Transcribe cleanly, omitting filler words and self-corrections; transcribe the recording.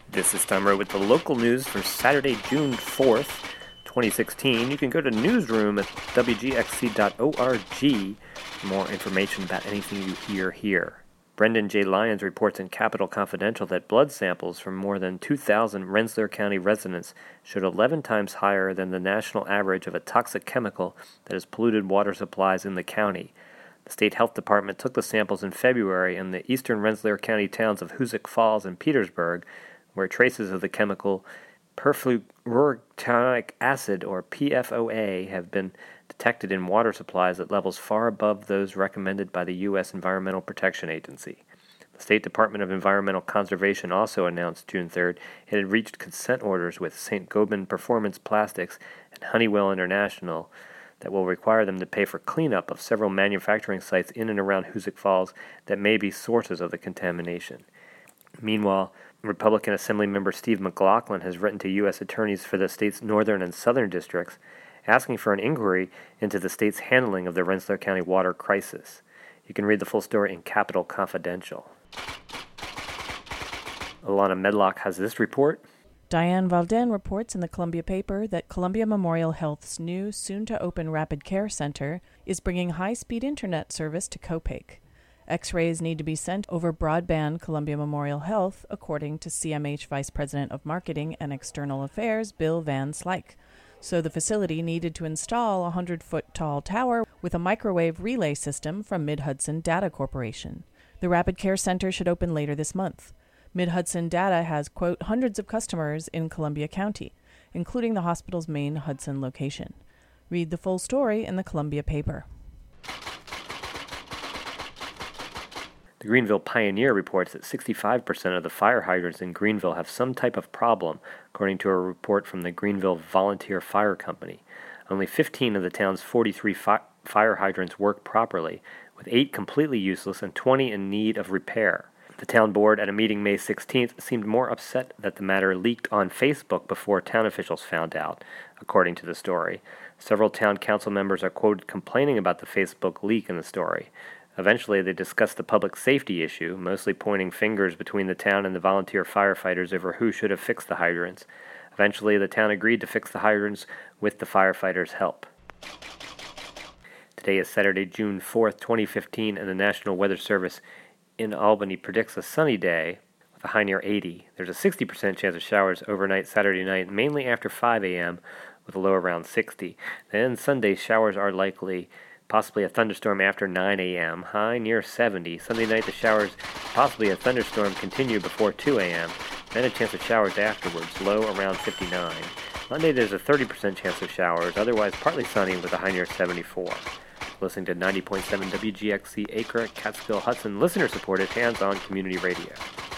This is Tom Rowe with the local news for Saturday, June 4th, 2016. You can go to newsroom at wgxc.org for more information about anything you hear here. Brendan J. Lyons reports in Capital Confidential that blood samples from more than 2,000 Rensselaer County residents showed 11 times higher than the national average of a toxic chemical that has polluted water supplies in the county. The State Health Department took the samples in February in the eastern Rensselaer County towns of Hoosick Falls and Petersburg, where traces of the chemical perfluoroctanoic acid, or PFOA, have been detected in water supplies at levels far above those recommended by the U.S. Environmental Protection Agency. The State Department of Environmental Conservation also announced June 3rd it had reached consent orders with St. Gobain Performance Plastics and Honeywell International that will require them to pay for cleanup of several manufacturing sites in and around Hoosick Falls that may be sources of the contamination. Meanwhile, Republican Assemblymember Steve McLaughlin has written to U.S. attorneys for the state's northern and southern districts asking for an inquiry into the state's handling of the Rensselaer County water crisis. You can read the full story in Capital Confidential. Alana Medlock has this report. Diane Valden reports in the Columbia paper that Columbia Memorial Health's new, soon-to-open Rapid Care Center is bringing high-speed internet service to Copake. X-rays need to be sent over broadband Columbia Memorial Health, according to CMH Vice President of Marketing and External Affairs, Bill Van Slyke. So the facility needed to install a 100-foot-tall tower with a microwave relay system from Mid-Hudson Data Corporation. The Rapid Care Center should open later this month. Mid-Hudson Data has, quote, hundreds of customers in Columbia County, including the hospital's main Hudson location. Read the full story in the Columbia paper. The Greenville Pioneer reports that 65% of the fire hydrants in Greenville have some type of problem, according to a report from the Greenville Volunteer Fire Company. Only 15 of the town's 43 fire hydrants work properly, with 8 completely useless and 20 in need of repair. The town board at a meeting May 16th seemed more upset that the matter leaked on Facebook before town officials found out, according to the story. Several town council members are quoted complaining about the Facebook leak in the story. Eventually, they discussed the public safety issue, mostly pointing fingers between the town and the volunteer firefighters over who should have fixed the hydrants. Eventually, the town agreed to fix the hydrants with the firefighters' help. Today is Saturday, June 4th, 2015, and the National Weather Service in Albany predicts a sunny day with a high near 80. There's a 60% chance of showers overnight Saturday night, mainly after 5 a.m., with a low around 60. Then Sunday, showers are likely, possibly a thunderstorm after 9 a.m., high near 70. Sunday night, the showers, possibly a thunderstorm, continue before 2 a.m., then a chance of showers afterwards, low around 59. Monday, there's a 30% chance of showers, otherwise partly sunny with a high near 74. Listening to 90.7 WGXC Acre, Catskill, Hudson, listener-supported, hands-on community radio.